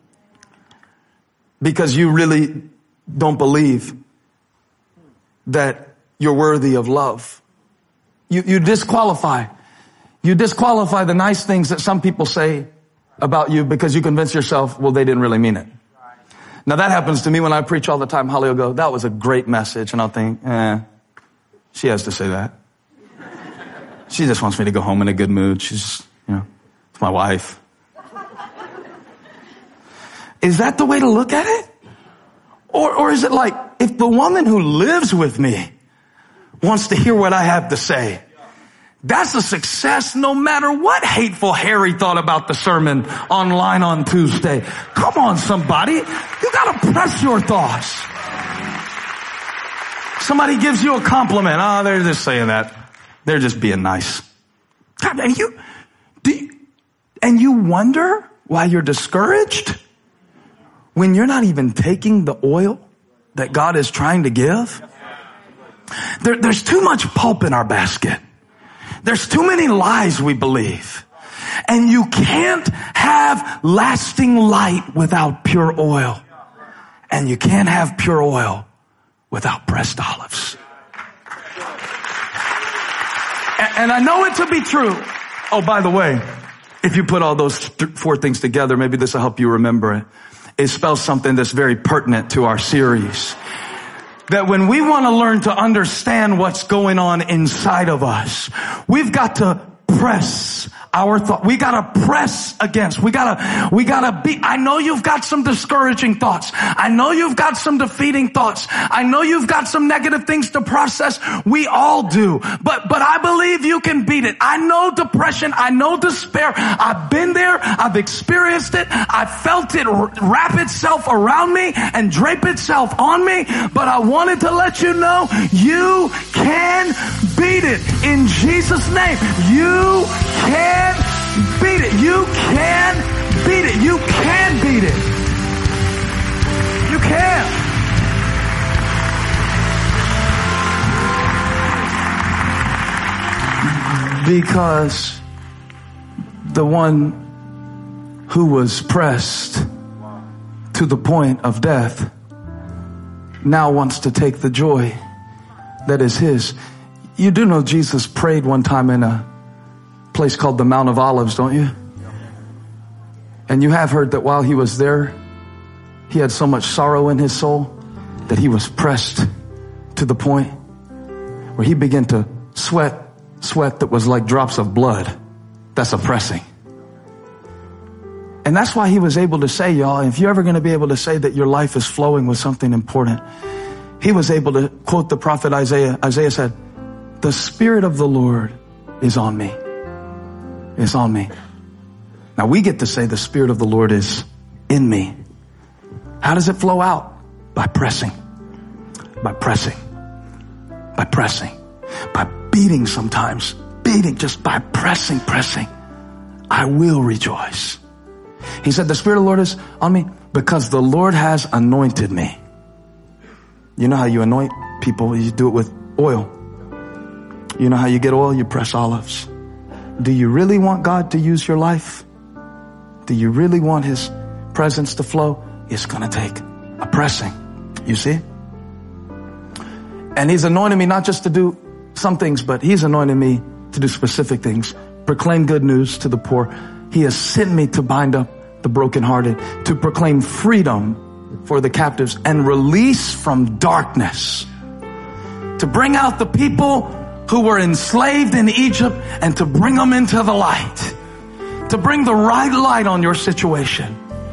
because you really don't believe that you're worthy of love. You disqualify the nice things that some people say about you because you convince yourself, well, they didn't really mean it. Now that happens to me when I preach all the time. Holly will go, that was a great message. And I'll think, she has to say that. She just wants me to go home in a good mood. She's, it's my wife. Is that the way to look at it? Or is it like, if the woman who lives with me wants to hear what I have to say, that's a success no matter what hateful Harry thought about the sermon online on Tuesday. Come on, somebody. You gotta press your thoughts. Somebody gives you a compliment. Oh, they're just saying that. They're just being nice. And you wonder why you're discouraged when you're not even taking the oil that God is trying to give. There's too much pulp in our basket. There's too many lies we believe. And you can't have lasting light without pure oil. And you can't have pure oil without pressed olives. And I know it to be true. Oh, by the way, if you put all those four things together, maybe this will help you remember it. It spells something that's very pertinent to our series. that when we want to learn to understand what's going on inside of us, we've got to press our thought. We gotta press against. We gotta be. I know you've got some discouraging thoughts. I know you've got some defeating thoughts. I know you've got some negative things to process. We all do. But I believe you can beat it. I know depression. I know despair. I've been there. I've experienced it. I felt it wrap itself around me and drape itself on me. But I wanted to let you know you can beat it in Jesus' name. You can beat it. You can beat it. You can beat it. You can. Because the one who was pressed to the point of death now wants to take the joy that is his. You do know Jesus prayed one time in a place called the Mount of Olives, don't you? And you have heard that while he was there, he had so much sorrow in his soul that he was pressed to the point where he began to sweat that was like drops of blood. That's a pressing. And that's why he was able to say, y'all, if you're ever going to be able to say that your life is flowing with something important, he was able to quote the prophet Isaiah. Isaiah said, "The Spirit of the Lord is on me. Is on me." Now we get to say the Spirit of the Lord is in me. How does it flow out? By pressing. By pressing. By pressing. By beating sometimes. Beating just by pressing. I will rejoice. He said the Spirit of the Lord is on me because the Lord has anointed me. You know how you anoint people? You do it with oil. You know how you get oil? You press olives. Do you really want God to use your life? Do you really want his presence to flow? It's going to take a pressing. You see? And he's anointed me not just to do some things, but he's anointed me to do specific things. Proclaim good news to the poor. He has sent me to bind up the brokenhearted, to proclaim freedom for the captives and release from darkness, to bring out the people who were enslaved in Egypt and to bring them into the light, to bring the right light on your situation.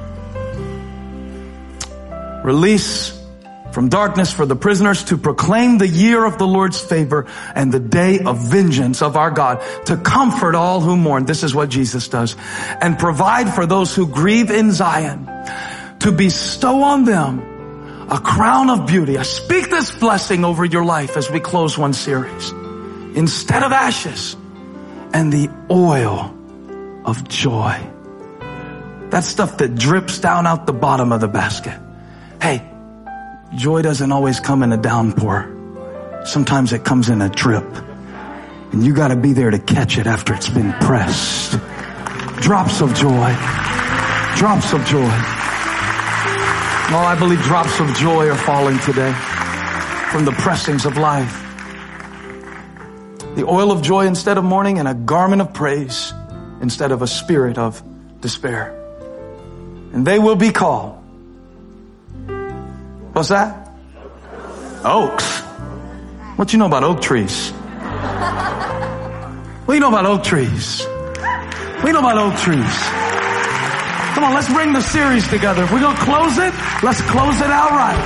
Release from darkness for the prisoners, to proclaim the year of the Lord's favor and the day of vengeance of our God, to comfort all who mourn. This is what Jesus does. And provide for those who grieve in Zion, to bestow on them a crown of beauty. I speak this blessing over your life as we close one series. Instead of ashes, and the oil of joy. That stuff that drips down out the bottom of the basket. Hey, joy doesn't always come in a downpour. Sometimes it comes in a drip. And you got to be there to catch it after it's been pressed. Drops of joy. Drops of joy. Oh, I believe drops of joy are falling today from the pressings of life. The oil of joy instead of mourning, and a garment of praise instead of a spirit of despair. And they will be called. What's that? Oaks. What you know about oak trees? What do you know about oak trees? What do you know about oak trees? Come on, let's bring the series together. If we're going to close it, let's close it out right.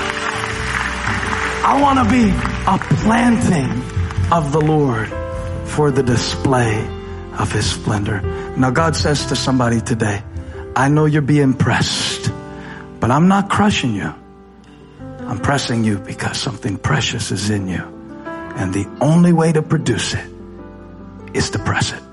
I want to be a planting of the Lord for the display of his splendor. Now God says to somebody today, I know you're being pressed, but I'm not crushing you. I'm pressing you because something precious is in you. And the only way to produce it is to press it.